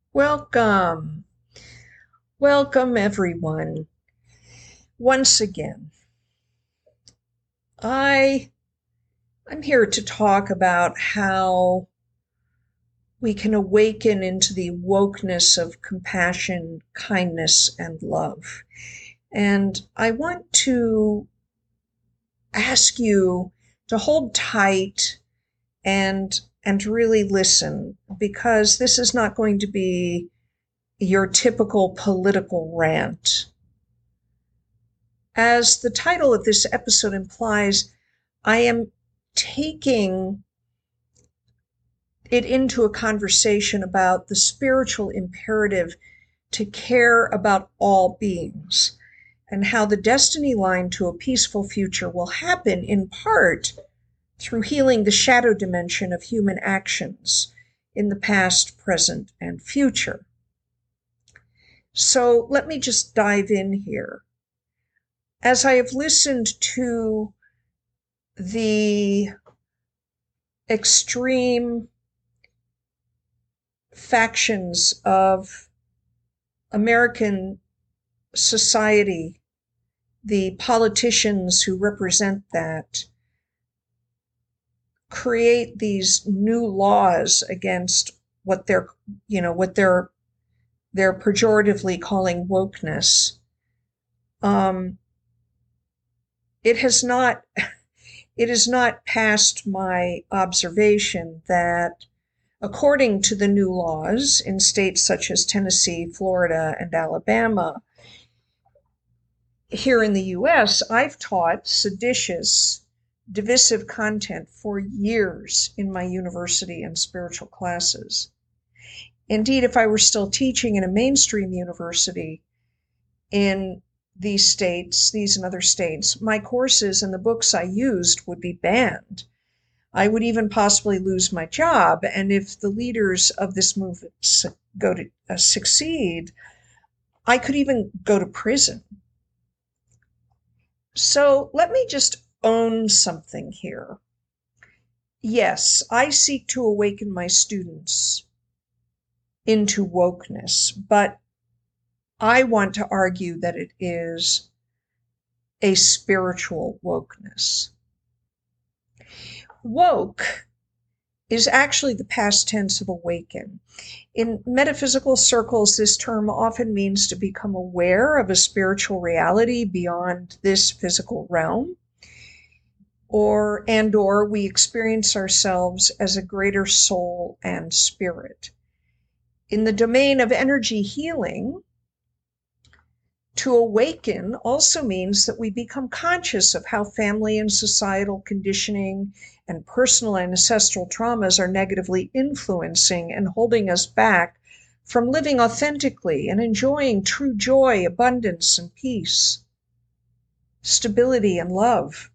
Welcome. Welcome, everyone. Once again, I, I'm here to talk about how we can awaken into the wokeness of compassion, kindness, and love. And I want to ask you to hold tight and to really listen, because this is not going to be your typical political rant. As the title of this episode implies, I am taking it into a conversation about the spiritual imperative to care about all beings, and how the destiny line to a peaceful future will happen in part through healing the shadow dimension of human actions in the past, present, and future. So let me just dive in here. As I have listened to the extreme factions of American society, the politicians who represent that, create these new laws against what they're pejoratively calling wokeness. It has not passed my observation that, according to the new laws in states such as Tennessee, Florida, and Alabama, here in the US, I've taught seditious, divisive content for years in my university and spiritual classes. Indeed, if I were still teaching in a mainstream university in these and other states, my courses and the books I used would be banned. I would even possibly lose my job. And if the leaders of this movement succeed, I could even go to prison. So let me just own something here. Yes, I seek to awaken my students into wokeness, but I want to argue that it is a spiritual wokeness. Woke is actually the past tense of awaken. In metaphysical circles, this term often means to become aware of a spiritual reality beyond this physical realm, or we experience ourselves as a greater soul and spirit. In the domain of energy healing, to awaken also means that we become conscious of how family and societal conditioning and personal and ancestral traumas are negatively influencing and holding us back from living authentically and enjoying true joy, abundance, and peace, stability, and love.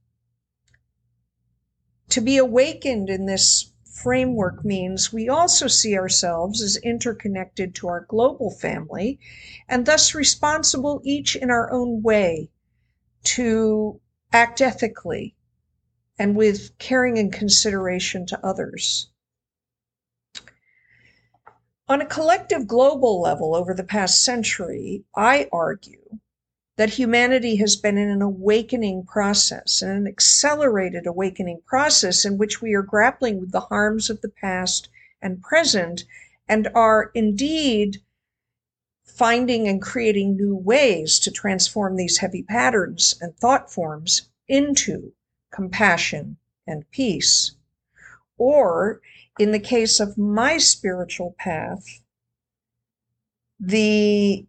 To be awakened in this framework means we also see ourselves as interconnected to our global family, and thus responsible each in our own way to act ethically and with caring and consideration to others. On a collective global level over the past century, I argue that humanity has been in an awakening process, and an accelerated awakening process in which we are grappling with the harms of the past and present, and are indeed finding and creating new ways to transform these heavy patterns and thought forms into compassion and peace. Or, in the case of my spiritual path, the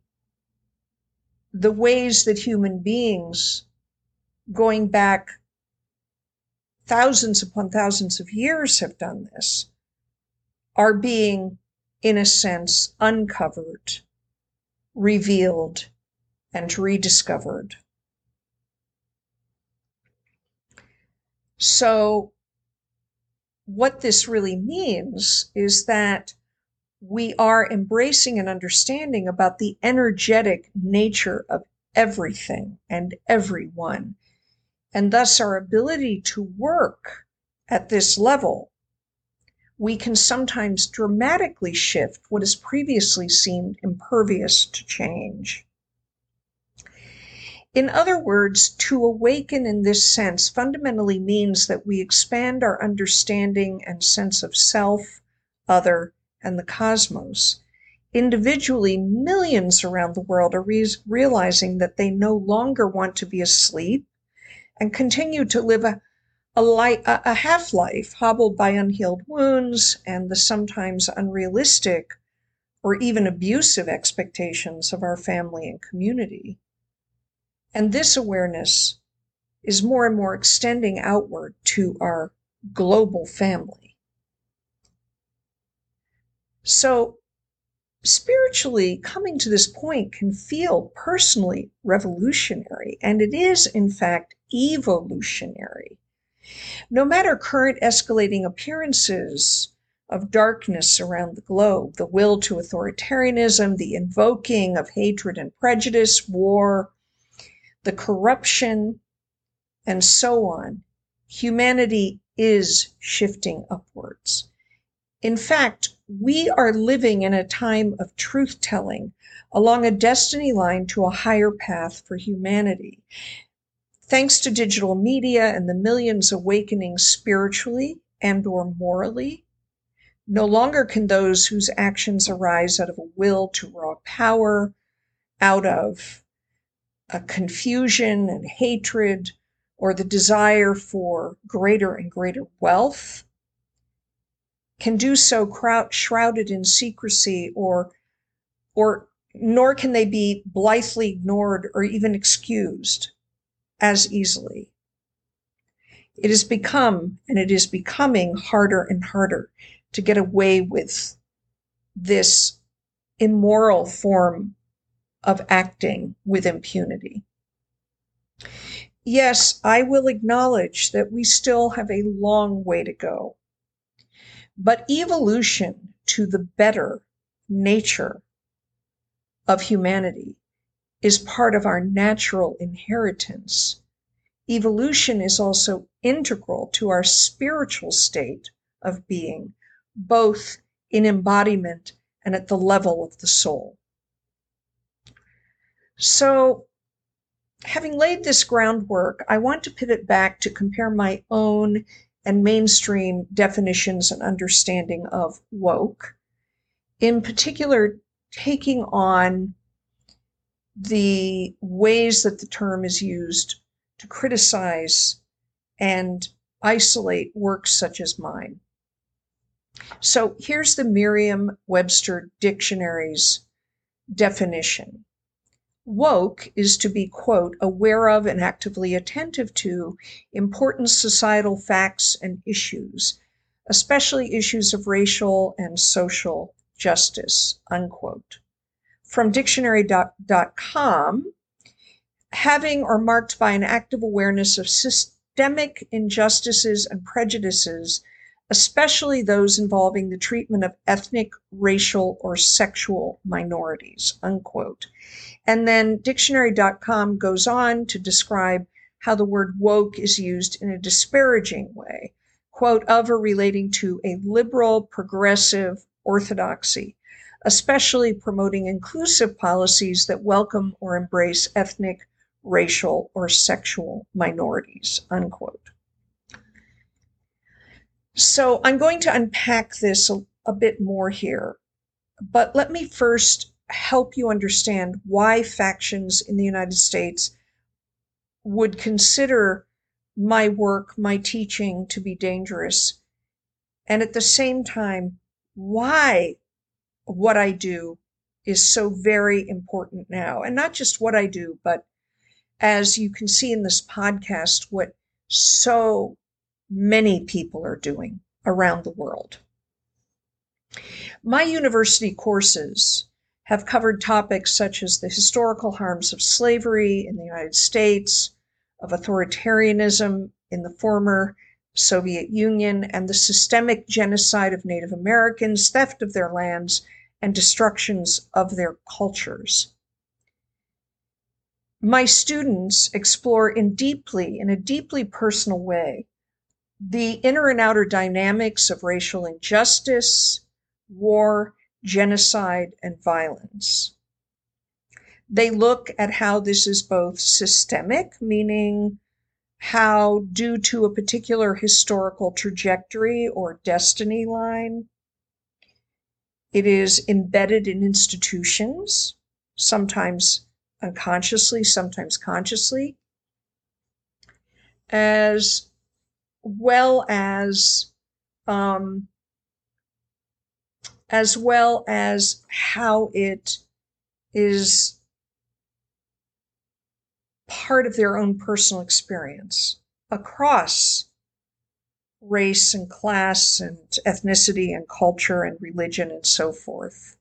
ways that human beings, going back thousands upon thousands of years, have done this, are being, in a sense, uncovered, revealed, and rediscovered. So what this really means is that we are embracing an understanding about the energetic nature of everything and everyone, and thus our ability to work at this level we can sometimes dramatically shift what has previously seemed impervious to change. In other words, to awaken in this sense fundamentally means that we expand our understanding and sense of self, other, and the cosmos. Individually, millions around the world are realizing that they no longer want to be asleep and continue to live a half-life hobbled by unhealed wounds and the sometimes unrealistic or even abusive expectations of our family and community. And this awareness is more and more extending outward to our global family. So, spiritually, coming to this point can feel personally revolutionary, and it is, in fact, evolutionary. No matter current escalating appearances of darkness around the globe, the will to authoritarianism, the invoking of hatred and prejudice, war, the corruption, and so on, humanity is shifting upwards. In fact, we are living in a time of truth-telling along a destiny line to a higher path for humanity. Thanks to digital media and the millions awakening spiritually and/or morally, no longer can those whose actions arise out of a will to raw power, out of a confusion and hatred, or the desire for greater and greater wealth, can do so shrouded in secrecy, or nor can they be blithely ignored or even excused as easily. It has become, and it is becoming, harder and harder to get away with this immoral form of acting with impunity. Yes, I will acknowledge that we still have a long way to go. But evolution to the better nature of humanity is part of our natural inheritance. Evolution is also integral to our spiritual state of being, both in embodiment and at the level of the soul. So, having laid this groundwork, I want to pivot back to compare my own and mainstream definitions and understanding of woke, in particular, taking on the ways that the term is used to criticize and isolate works such as mine. So here's the Merriam-Webster Dictionary's definition. Woke is to be, quote, aware of and actively attentive to important societal facts and issues, especially issues of racial and social justice, unquote. From dictionary.com, having or marked by an active awareness of systemic injustices and prejudices, especially those involving the treatment of ethnic, racial, or sexual minorities, unquote. And then dictionary.com goes on to describe how the word woke is used in a disparaging way, quote, of or relating to a liberal, progressive orthodoxy, especially promoting inclusive policies that welcome or embrace ethnic, racial, or sexual minorities, unquote. So I'm going to unpack this a bit more here, but let me first help you understand why factions in the United States would consider my work, my teaching, to be dangerous, and at the same time, why what I do is so very important now. And not just what I do, but as you can see in this podcast, what so many people are doing around the world. My university courses have covered topics such as the historical harms of slavery in the United States, of authoritarianism in the former Soviet Union, and the systemic genocide of Native Americans, theft of their lands, and destructions of their cultures. My students explore in a deeply personal way the inner and outer dynamics of racial injustice, war, genocide, and violence. They look at how this is both systemic, meaning how, due to a particular historical trajectory or destiny line, it is embedded in institutions, sometimes unconsciously, sometimes consciously, as well as how it is part of their own personal experience across race and class and ethnicity and culture and religion and so forth.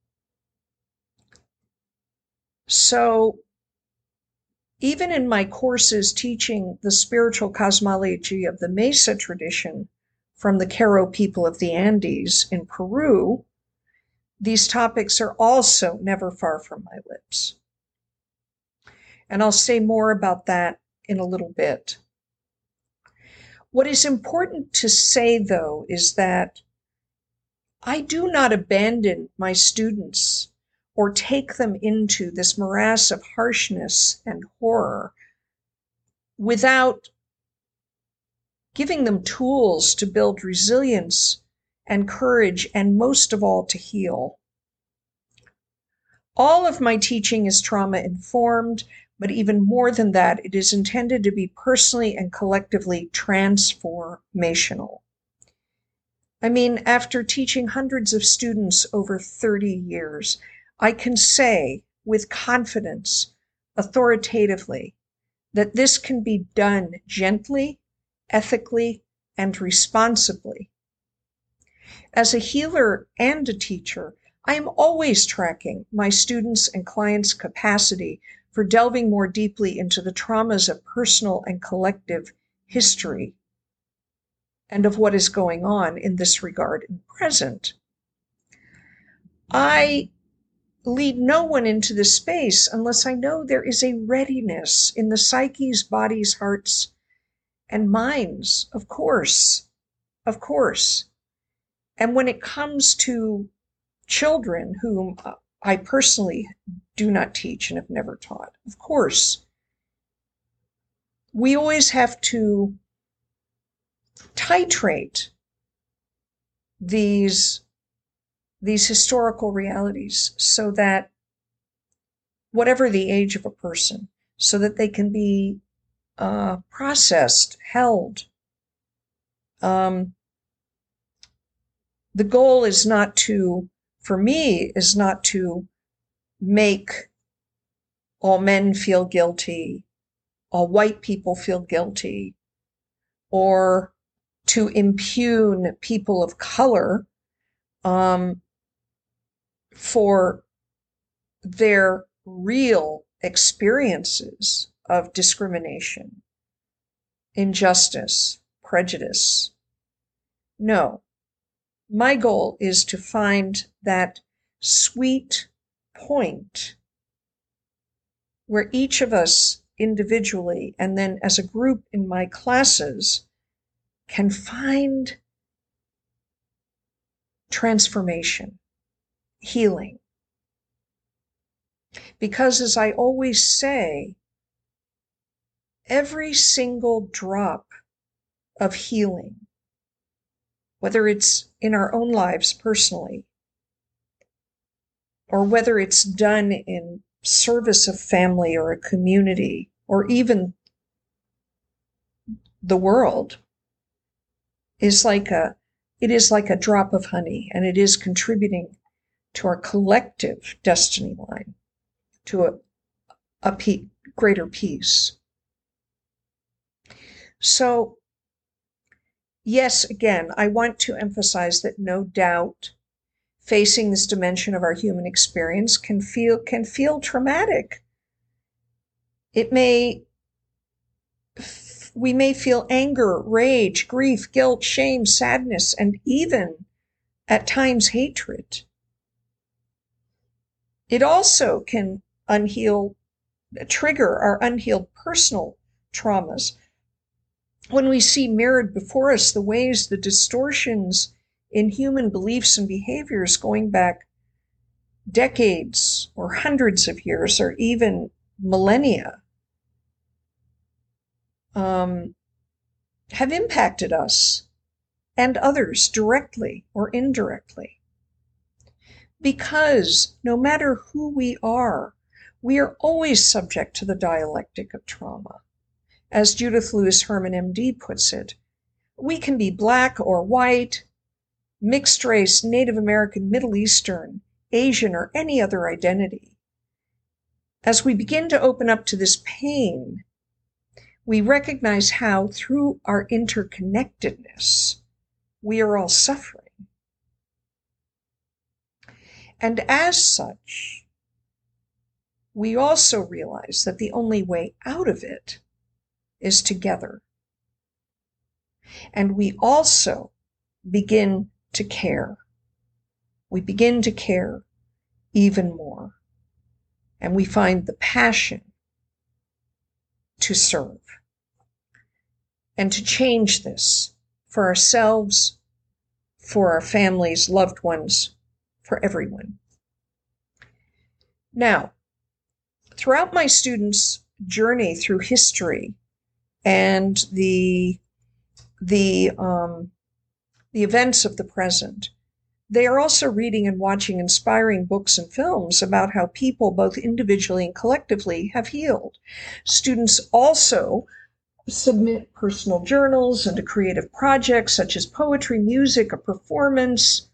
So even in my courses teaching the spiritual cosmology of the Mesa tradition from the Q'ero people of the Andes in Peru, these topics are also never far from my lips. And I'll say more about that in a little bit. What is important to say, though, is that I do not abandon my students or take them into this morass of harshness and horror without giving them tools to build resilience and courage, and most of all, to heal. All of my teaching is trauma-informed, but even more than that, it is intended to be personally and collectively transformational. I mean, after teaching hundreds of students over 30 years, I can say with confidence, authoritatively, that this can be done gently, ethically, and responsibly. As a healer and a teacher, I am always tracking my students' and clients' capacity for delving more deeply into the traumas of personal and collective history and of what is going on in this regard in present. I lead no one into this space unless I know there is a readiness in the psyches, bodies, hearts, and minds, of course. And when it comes to children whom I personally do not teach and have never taught, of course, we always have to titrate these historical realities so that whatever the age of a person, so that they can be processed, held. The goal is not to, for me, is not to make all men feel guilty, all white people feel guilty, or to impugn people of color for their real experiences of discrimination, injustice, prejudice. No, my goal is to find that sweet point where each of us individually and then as a group in my classes can find transformation, healing. Because as I always say, every single drop of healing, whether it's in our own lives personally, or whether it's done in service of family or a community, or even the world, it is like a drop of honey, and it is contributing to our collective destiny line, to a greater peace. So, yes, again, I want to emphasize that no doubt facing this dimension of our human experience can feel traumatic. We may feel anger, rage, grief, guilt, shame, sadness, and even at times hatred. It also can trigger our unhealed personal traumas when we see mirrored before us the ways, the distortions in human beliefs and behaviors going back decades or hundreds of years or even millennia, have impacted us and others directly or indirectly. Because no matter who we are always subject to the dialectic of trauma. As Judith Lewis Herman, MD, puts it, we can be black or white, mixed race, Native American, Middle Eastern, Asian, or any other identity. As we begin to open up to this pain, we recognize how, through our interconnectedness, we are all suffering. And as such, we also realize that the only way out of it is together. And we also begin to care. We begin to care even more. And we find the passion to serve and to change this for ourselves, for our families, loved ones, for everyone. Now, throughout my students' journey through history and the events of the present, they are also reading and watching inspiring books and films about how people, both individually and collectively, have healed. Students also submit personal journals and creative projects such as poetry, music, a performance,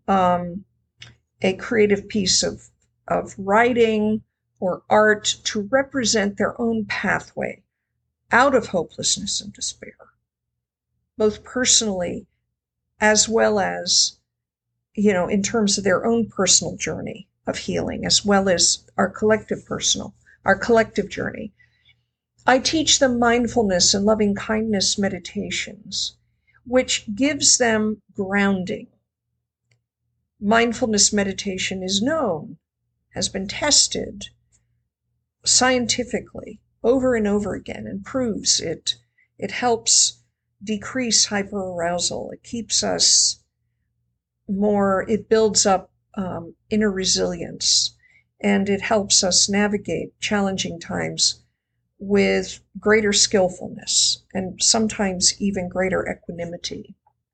a creative piece of writing or art to represent their own pathway out of hopelessness and despair, both personally as well as, in terms of their own personal journey of healing, as well as our collective journey. I teach them mindfulness and loving kindness meditations, which gives them grounding. Mindfulness meditation is known, has been tested scientifically over and over again, and proves it helps decrease hyperarousal. It keeps us it builds up inner resilience, and it helps us navigate challenging times with greater skillfulness and sometimes even greater equanimity.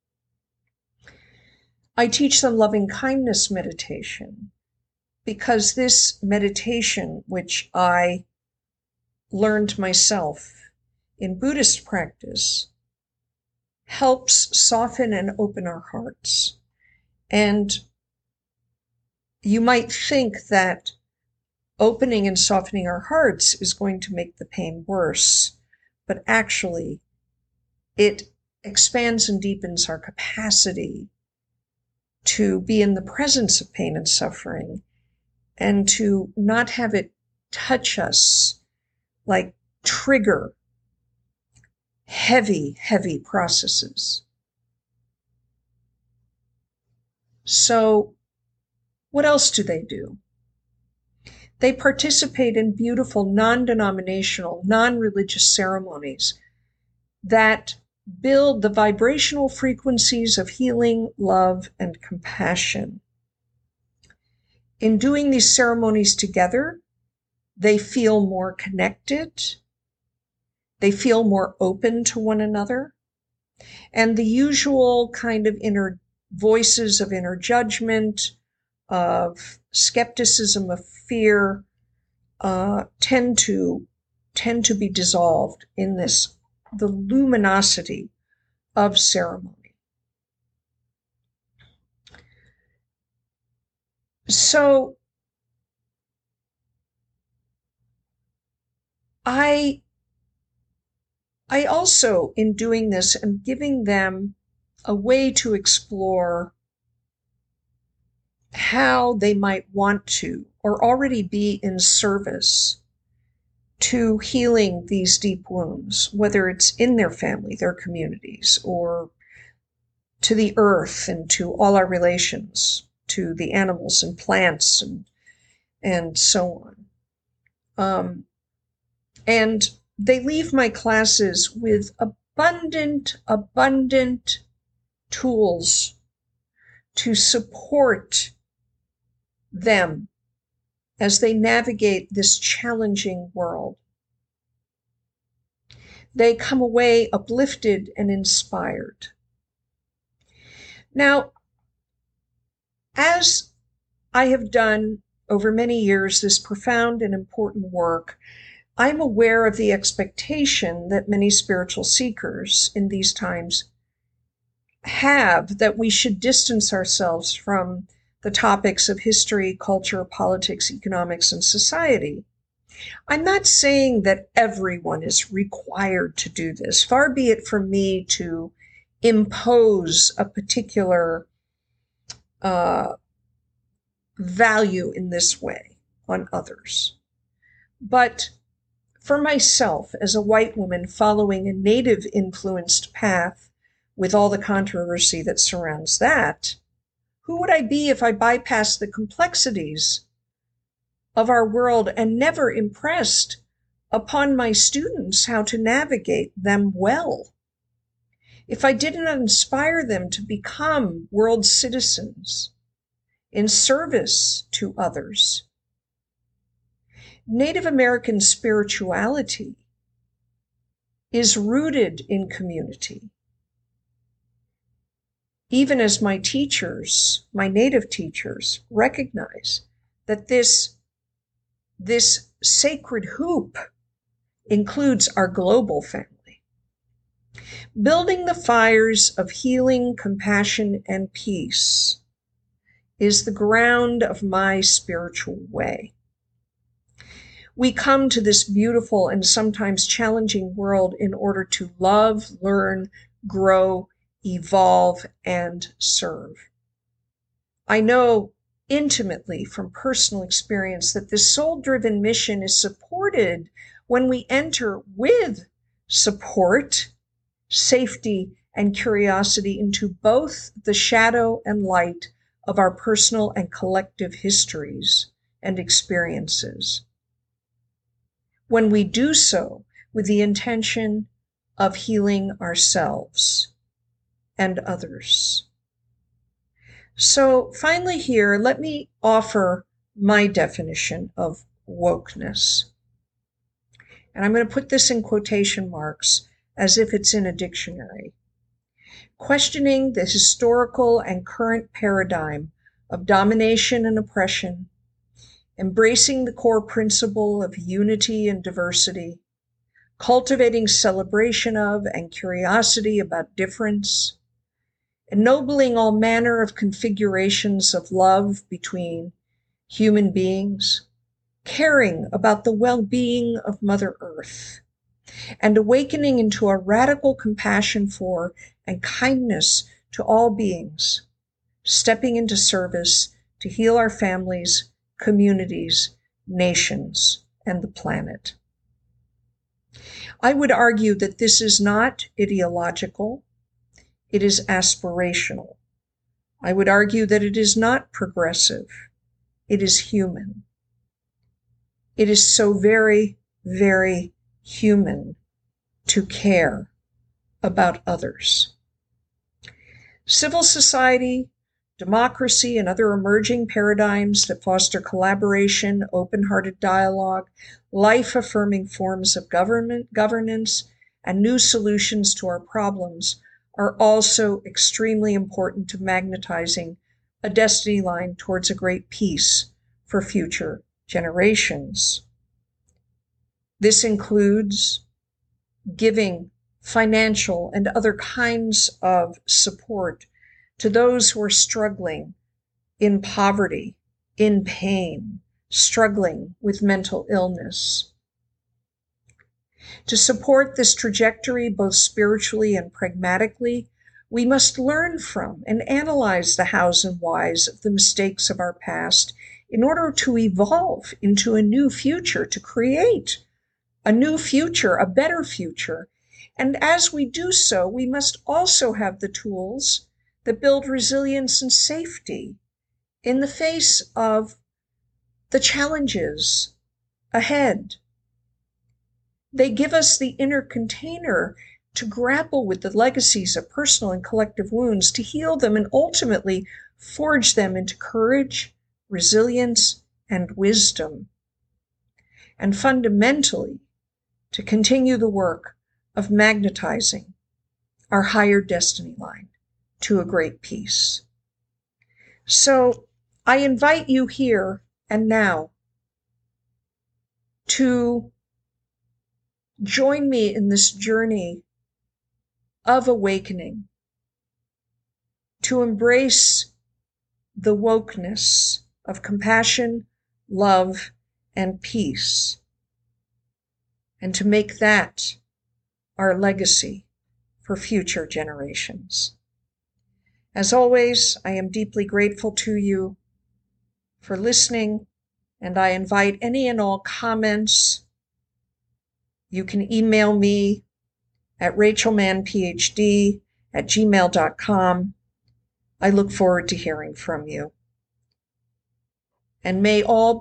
I teach them loving kindness meditation because this meditation, which I learned myself in Buddhist practice, helps soften and open our hearts. And you might think that opening and softening our hearts is going to make the pain worse, but actually it expands and deepens our capacity to be in the presence of pain and suffering and to not have it touch us, like trigger heavy, heavy processes. So what else do? They participate in beautiful, non-denominational, non-religious ceremonies that build the vibrational frequencies of healing, love, and compassion. In doing these ceremonies together, they feel more connected, they feel more open to one another, and the usual kind of inner voices of inner judgment, of skepticism, of fear, tend to be dissolved in the luminosity of ceremony. So I also, in doing this, am giving them a way to explore how they might want to or already be in service to healing these deep wounds, whether it's in their family, their communities, or to the earth and to all our relations, to the animals and plants and so on. And they leave my classes with abundant tools to support them as they navigate this challenging world. They come away uplifted and inspired. Now, as I have done over many years this profound and important work, I'm aware of the expectation that many spiritual seekers in these times have, that we should distance ourselves from the topics of history, culture, politics, economics, and society. I'm not saying that everyone is required to do this. Far be it from me to impose a particular value in this way on others. But for myself, as a white woman following a native-influenced path with all the controversy that surrounds that, who would I be if I bypassed the complexities of our world and never impressed upon my students how to navigate them well? If I didn't inspire them to become world citizens in service to others? Native American spirituality is rooted in community. Even as my teachers, my native teachers, recognize that this sacred hoop includes our global family. Building the fires of healing, compassion, and peace is the ground of my spiritual way. We come to this beautiful and sometimes challenging world in order to love, learn, grow, evolve, and serve. I know intimately from personal experience that this soul-driven mission is supported when we enter with support, safety, and curiosity into both the shadow and light of our personal and collective histories and experiences. When we do so with the intention of healing ourselves and others. So finally here, let me offer my definition of wokeness. And I'm going to put this in quotation marks as if it's in a dictionary. Questioning the historical and current paradigm of domination and oppression, embracing the core principle of unity and diversity, cultivating celebration of and curiosity about difference, ennobling all manner of configurations of love between human beings, caring about the well-being of Mother Earth, and awakening into a radical compassion for and kindness to all beings, stepping into service to heal our families, communities, nations, and the planet. I would argue that this is not ideological, it is aspirational. I would argue that it is not progressive, it is human. It is so very, very human to care about others. Civil society, democracy, and other emerging paradigms that foster collaboration, open-hearted dialogue, life-affirming forms of governance, and new solutions to our problems are also extremely important to magnetizing a destiny line towards a great peace for future generations. This includes giving financial and other kinds of support to those who are struggling in poverty, in pain, struggling with mental illness. To support this trajectory, both spiritually and pragmatically, we must learn from and analyze the hows and whys of the mistakes of our past in order to evolve into a new future, to create a new future, a better future. And as we do so, we must also have the tools that build resilience and safety in the face of the challenges ahead. They give us the inner container to grapple with the legacies of personal and collective wounds, to heal them and ultimately forge them into courage, resilience, and wisdom. And fundamentally, to continue the work of magnetizing our higher destiny line to a great peace. So I invite you here and now to join me in this journey of awakening, to embrace the wokeness of compassion, love, and peace, and to make that our legacy for future generations. As always, I am deeply grateful to you for listening, and I invite any and all comments. You can email me at rachelmannphd@gmail.com. I look forward to hearing from you. And may all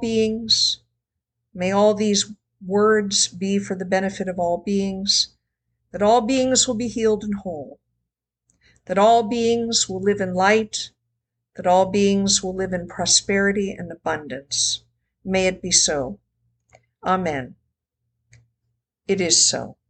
these words be for the benefit of all beings, that all beings will be healed and whole, that all beings will live in light, that all beings will live in prosperity and abundance. May it be so. Amen. It is so.